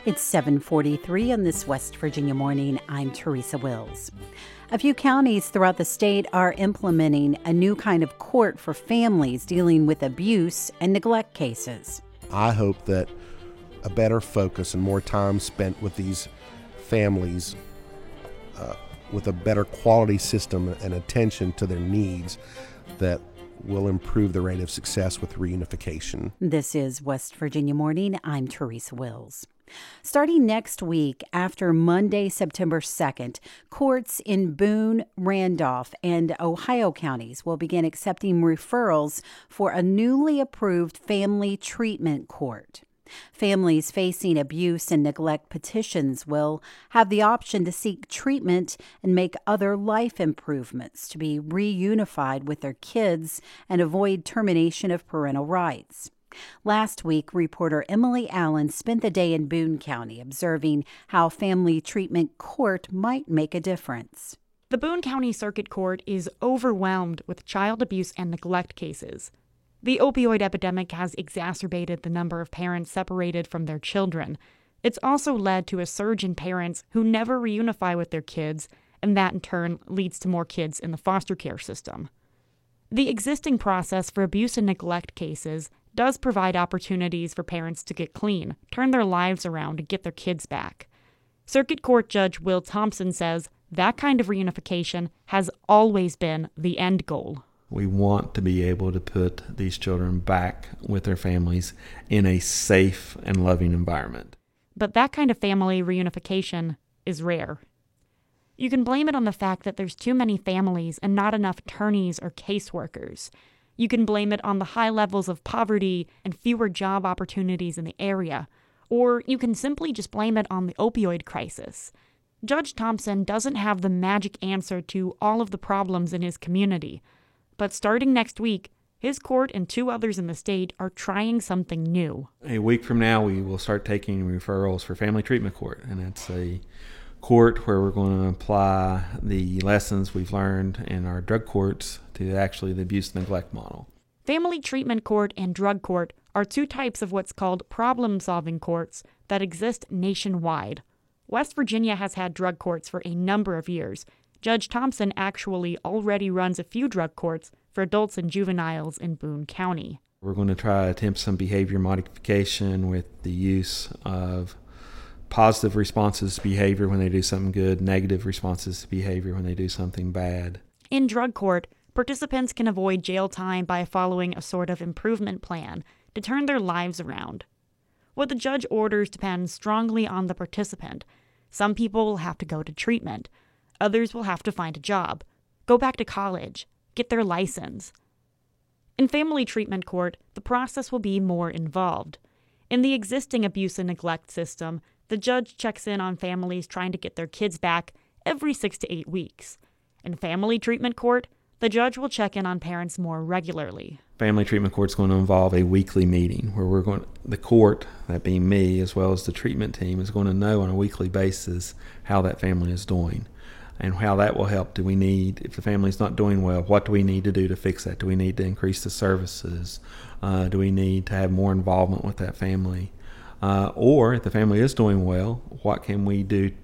It's 7:43 on this West Virginia morning. I'm Teresa Wills. A few counties throughout the state are implementing a new kind of court for families dealing with abuse and neglect cases. I hope that a better focus and more time spent with these families with a better quality system and attention to their needs that will improve the rate of success with reunification. This is West Virginia Morning. I'm Teresa Wills. Starting next week, after Monday, September 2nd, courts in Boone, Randolph, and Ohio counties will begin accepting referrals for a newly approved family treatment court. Families facing abuse and neglect petitions will have the option to seek treatment and make other life improvements to be reunified with their kids and avoid termination of parental rights. Last week, reporter Emily Allen spent the day in Boone County observing how family treatment court might make a difference. The Boone County Circuit Court is overwhelmed with child abuse and neglect cases. The opioid epidemic has exacerbated the number of parents separated from their children. It's also led to a surge in parents who never reunify with their kids, and that in turn leads to more kids in the foster care system. The existing process for abuse and neglect cases does provide opportunities for parents to get clean, turn their lives around, and get their kids back. Circuit Court Judge Will Thompson says that kind of reunification has always been the end goal. We want to be able to put these children back with their families in a safe and loving environment. But that kind of family reunification is rare. You can blame it on the fact that there's too many families and not enough attorneys or caseworkers. You can blame it on the high levels of poverty and fewer job opportunities in the area. Or you can simply just blame it on the opioid crisis. Judge Thompson doesn't have the magic answer to all of the problems in his community. But starting next week, his court and two others in the state are trying something new. A week from now, we will start taking referrals for family treatment court. And it's a court where we're going to apply the lessons we've learned in our drug courts to actually the abuse and neglect model. Family treatment court and drug court are two types of what's called problem-solving courts that exist nationwide. West Virginia has had drug courts for a number of years. Judge Thompson actually already runs a few drug courts for adults and juveniles in Boone County. We're going to try to attempt some behavior modification with the use of positive responses to behavior when they do something good, negative responses to behavior when they do something bad. In drug court, participants can avoid jail time by following a sort of improvement plan to turn their lives around. What the judge orders depends strongly on the participant. Some people will have to go to treatment. Others will have to find a job, go back to college, get their license. In family treatment court, the process will be more involved. In the existing abuse and neglect system, the judge checks in on families trying to get their kids back every 6 to 8 weeks. In family treatment court, the judge will check in on parents more regularly. Family treatment court is going to involve a weekly meeting where the court, that being me, as well as the treatment team, is going to know on a weekly basis how that family is doing. And how that will help. If the family's not doing well, what do we need to do to fix that? Do we need to increase the services? Do we need to have more involvement with that family? Or if the family is doing well, what can we do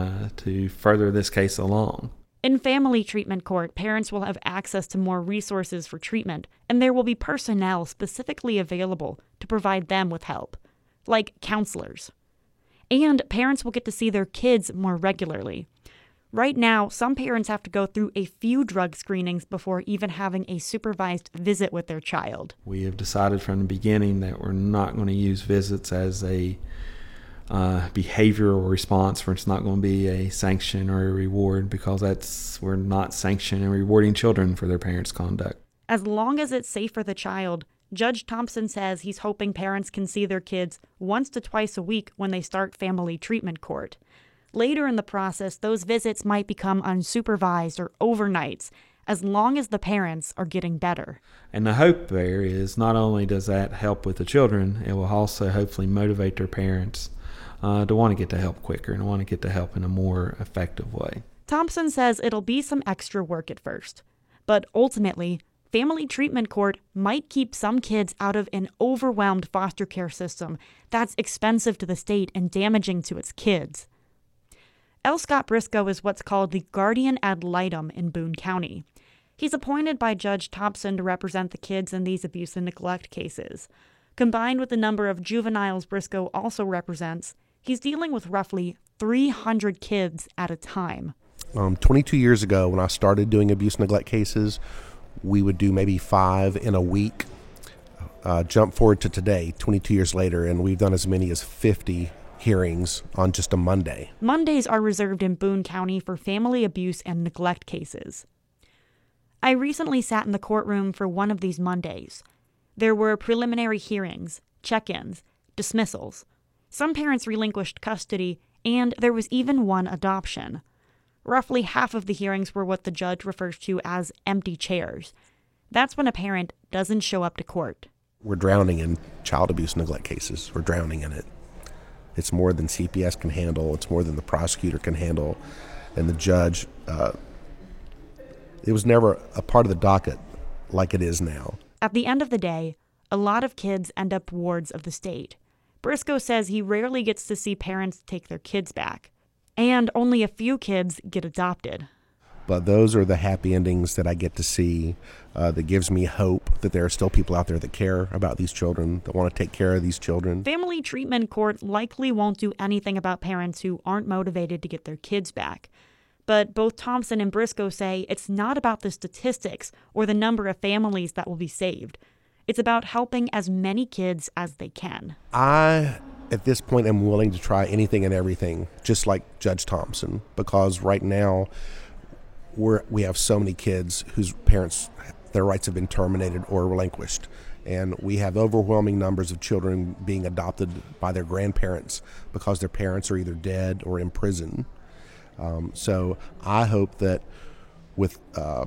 to further this case along? In family treatment court, parents will have access to more resources for treatment, and there will be personnel specifically available to provide them with help, like counselors. And parents will get to see their kids more regularly. Right now, some parents have to go through a few drug screenings before even having a supervised visit with their child. We have decided from the beginning that we're not going to use visits as a behavioral response, where it's not going to be a sanction or a reward, because we're not sanctioning and rewarding children for their parents' conduct. As long as it's safe for the child, Judge Thompson says he's hoping parents can see their kids once to twice a week when they start family treatment court. Later in the process, those visits might become unsupervised or overnights, as long as the parents are getting better. And the hope there is not only does that help with the children, it will also hopefully motivate their parents to want to get to help quicker and want to get to help in a more effective way. Thompson says it'll be some extra work at first, but ultimately, Family Treatment Court might keep some kids out of an overwhelmed foster care system that's expensive to the state and damaging to its kids. L. Scott Briscoe is what's called the guardian ad litem in Boone County. He's appointed by Judge Thompson to represent the kids in these abuse and neglect cases. Combined with the number of juveniles Briscoe also represents, he's dealing with roughly 300 kids at a time. 22 years ago, when I started doing abuse and neglect cases, we would do maybe 5 in a week. Jump forward to today, 22 years later, and we've done as many as 50 hearings on just a Monday. Mondays are reserved in Boone County for family abuse and neglect cases. I recently sat in the courtroom for one of these Mondays. There were preliminary hearings, check-ins, dismissals. Some parents relinquished custody, and there was even one adoption. Roughly half of the hearings were what the judge refers to as empty chairs. That's when a parent doesn't show up to court. We're drowning in child abuse and neglect cases. We're drowning in it. It's more than CPS can handle. It's more than the prosecutor can handle. And the judge, it was never a part of the docket like it is now. At the end of the day, a lot of kids end up wards of the state. Briscoe says he rarely gets to see parents take their kids back. And only a few kids get adopted. But those are the happy endings that I get to see, that gives me hope that there are still people out there that care about these children, that want to take care of these children. Family Treatment Court likely won't do anything about parents who aren't motivated to get their kids back. But both Thompson and Briscoe say it's not about the statistics or the number of families that will be saved. It's about helping as many kids as they can. I, at this point, am willing to try anything and everything, just like Judge Thompson, because right now we have so many kids whose parents, their rights have been terminated or relinquished. And we have overwhelming numbers of children being adopted by their grandparents because their parents are either dead or in prison. So I hope that with a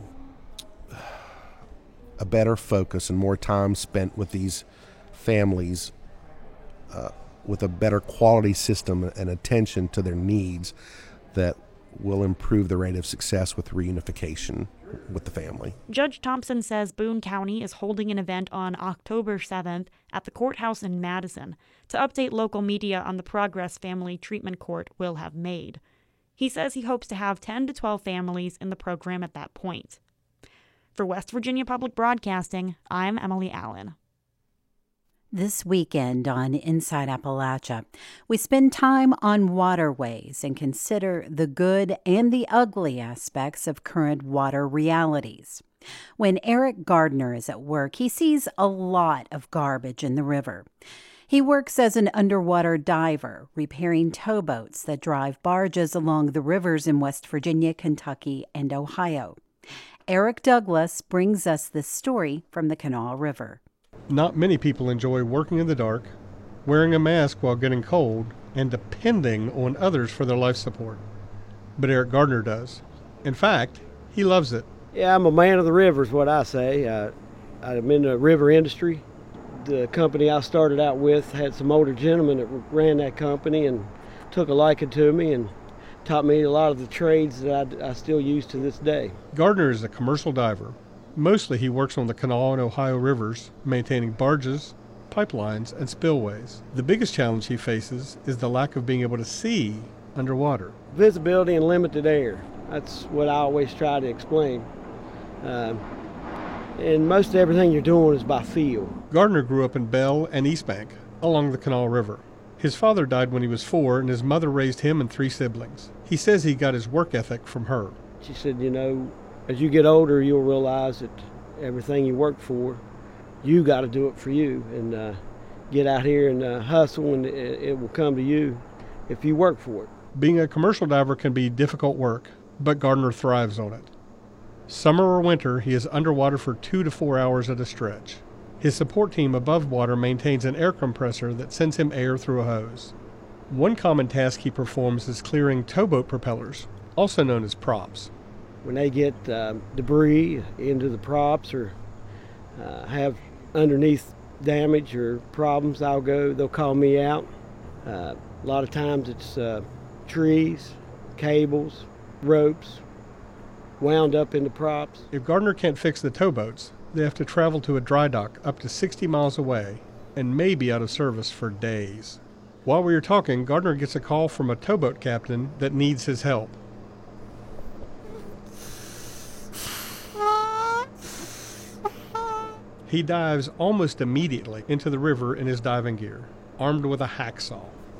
better focus and more time spent with these families, with a better quality system and attention to their needs, that will improve the rate of success with reunification with the family. Judge Thompson says Boone County is holding an event on October 7th at the courthouse in Madison to update local media on the progress Family Treatment Court will have made. He says he hopes to have 10 to 12 families in the program at that point. For West Virginia Public Broadcasting, I'm Emily Allen. This weekend on Inside Appalachia, we spend time on waterways and consider the good and the ugly aspects of current water realities. When Eric Gardner is at work, he sees a lot of garbage in the river. He works as an underwater diver, repairing towboats that drive barges along the rivers in West Virginia, Kentucky, and Ohio. Eric Douglas brings us this story from the Kanawha River. Not many people enjoy working in the dark, wearing a mask while getting cold, and depending on others for their life support. But Eric Gardner does. In fact, he loves it. Yeah, I'm a man of the river is what I say. I'm in the river industry. The company I started out with had some older gentlemen that ran that company and took a liking to me and taught me a lot of the trades that I still use to this day. Gardner is a commercial diver. Mostly he works on the Kanawha and Ohio rivers, maintaining barges, pipelines, and spillways. The biggest challenge he faces is the lack of being able to see underwater. Visibility and limited air. That's what I always try to explain. And most everything you're doing is by feel. Gardner grew up in Bell and East Bank, along the Kanawha River. His father died when he was 4, and his mother raised him and 3 siblings. He says he got his work ethic from her. She said, you know, as you get older, you'll realize that everything you work for, you got to do it for you. And get out here and hustle, and it will come to you if you work for it. Being a commercial diver can be difficult work, but Gardner thrives on it. Summer or winter, he is underwater for 2 to 4 hours at a stretch. His support team above water maintains an air compressor that sends him air through a hose. One common task he performs is clearing towboat propellers, also known as props. When they get debris into the props or have underneath damage or problems, they'll call me out. A lot of times it's trees, cables, ropes, wound up in the props. If Gardner can't fix the towboats, they have to travel to a dry dock up to 60 miles away and may be out of service for days. While we are talking, Gardner gets a call from a towboat captain that needs his help. He dives almost immediately into the river in his diving gear, armed with a hacksaw.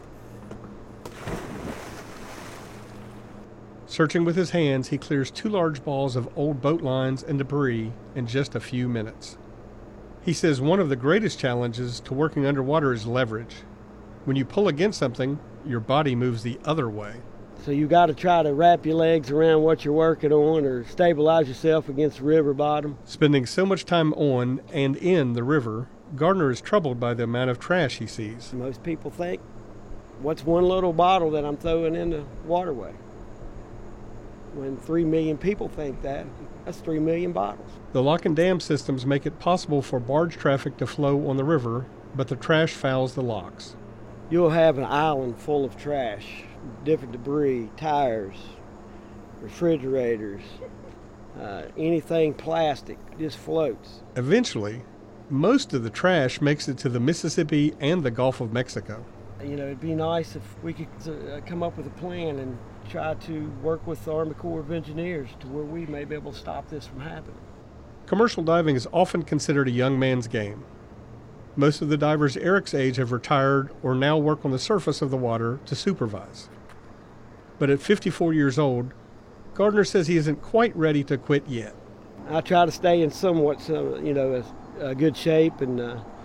Searching with his hands, he clears 2 large balls of old boat lines and debris in just a few minutes. He says one of the greatest challenges to working underwater is leverage. When you pull against something, your body moves the other way. So you got to try to wrap your legs around what you're working on or stabilize yourself against the river bottom. Spending so much time on and in the river, Gardner is troubled by the amount of trash he sees. Most people think, what's one little bottle that I'm throwing in the waterway? When 3 million people think that, that's 3 million bottles. The lock and dam systems make it possible for barge traffic to flow on the river, but the trash fouls the locks. You'll have an island full of trash, different debris, tires, refrigerators, anything plastic just floats. Eventually, most of the trash makes it to the Mississippi and the Gulf of Mexico. You know, it'd be nice if we could come up with a plan and try to work with the Army Corps of Engineers to where we may be able to stop this from happening. Commercial diving is often considered a young man's game. Most of the divers Eric's age have retired or now work on the surface of the water to supervise. But at 54 years old, Gardner says he isn't quite ready to quit yet. I try to stay in somewhat, a good shape and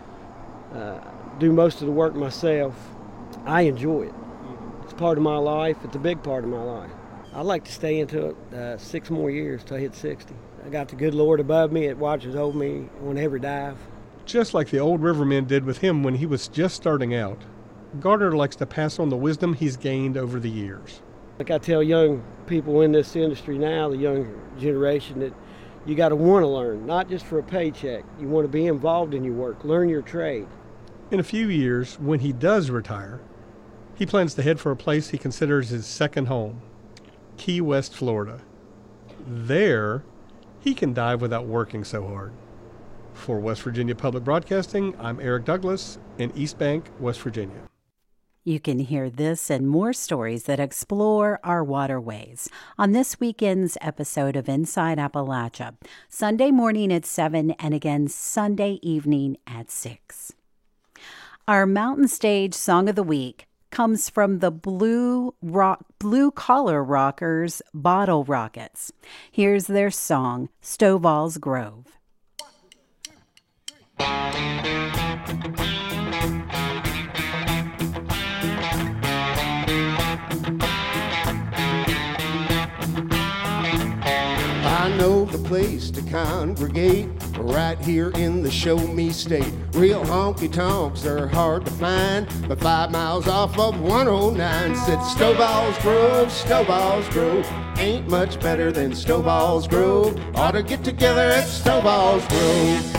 do most of the work myself. I enjoy it. It's part of my life. It's a big part of my life. I'd like to stay into it 6 more years till I hit 60. I got the good Lord above me that watches over me on every dive. Just like the old rivermen did with him when he was just starting out, Gardner likes to pass on the wisdom he's gained over the years. Like I tell young people in this industry now, the young generation, that you got to want to learn, not just for a paycheck. You want to be involved in your work, learn your trade. In a few years, when he does retire, he plans to head for a place he considers his second home, Key West, Florida. There, he can dive without working so hard. For West Virginia Public Broadcasting, I'm Eric Douglas in East Bank, West Virginia. You can hear this and more stories that explore our waterways on this weekend's episode of Inside Appalachia, Sunday morning at 7 and again Sunday evening at 6. Our Mountain Stage Song of the Week comes from the Blue Collar Rockers, Bottle Rockets. Here's their song, Stovall's Grove. I know the place to congregate right here in the Show Me State. Real honky-tonks are hard to find, but 5 miles off of 109 sits Stovall's Grove, Stovall's Grove. Ain't much better than Stovall's Grove. Ought to get together at Stovall's Grove.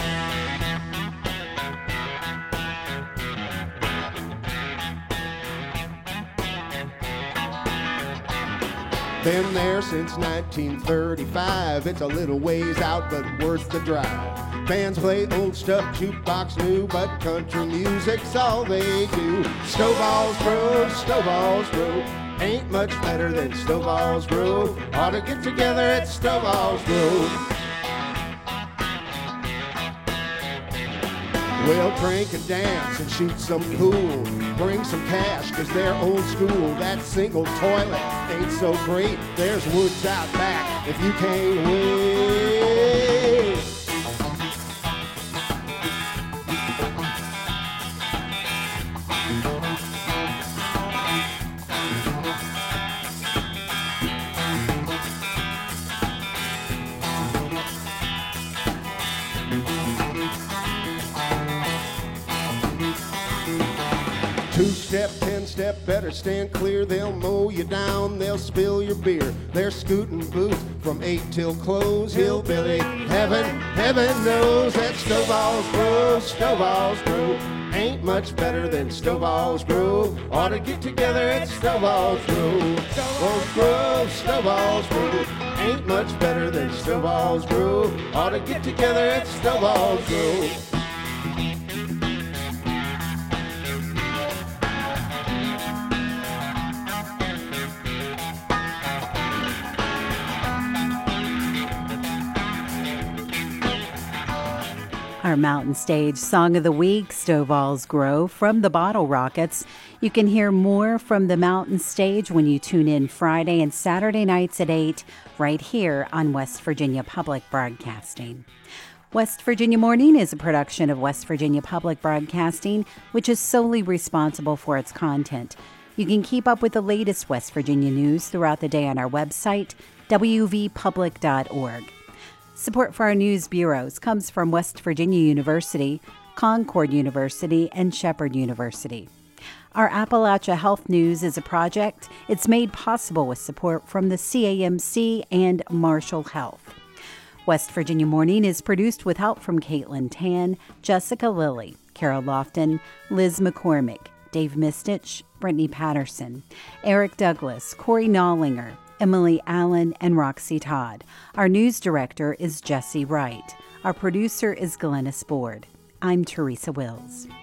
Been there since 1935. It's a little ways out, but worth the drive. Bands play old stuff, jukebox new, but country music's all they do. Stovall's Grove, Stovall's Grove. Ain't much better than Stovall's Grove. Ought to get together at Stovall's Grove. We'll drink and dance and shoot some pool. Bring some cash, cause they're old school. That single toilet ain't so great. There's woods out back if you can't wait. Two-step, 10-step, better stand clear. They'll mow you down, they'll spill your beer. They're scooting booth from 8 till close. Hillbilly heaven knows that Stovall's Grove ain't much better than Stovall's Grove. Ought to get together at Stovall's Grove. Stovall's Grove ain't much better than Stovall's Grove. Ought to get together at Stovall's Grove. Our Mountain Stage Song of the Week, Stovall's Grove, from the Bottle Rockets. You can hear more from the Mountain Stage when you tune in Friday and Saturday nights at 8, right here on West Virginia Public Broadcasting. West Virginia Morning is a production of West Virginia Public Broadcasting, which is solely responsible for its content. You can keep up with the latest West Virginia news throughout the day on our website, wvpublic.org. Support for our news bureaus comes from West Virginia University, Concord University, and Shepherd University. Our Appalachia Health News is a project. It's made possible with support from the CAMC and Marshall Health. West Virginia Morning is produced with help from Caitlin Tan, Jessica Lilly, Carol Lofton, Liz McCormick, Dave Mistich, Brittany Patterson, Eric Douglas, Corey Nollinger, Emily Allen, and Roxy Todd. Our news director is Jesse Wright. Our producer is Glennis Board. I'm Teresa Wills.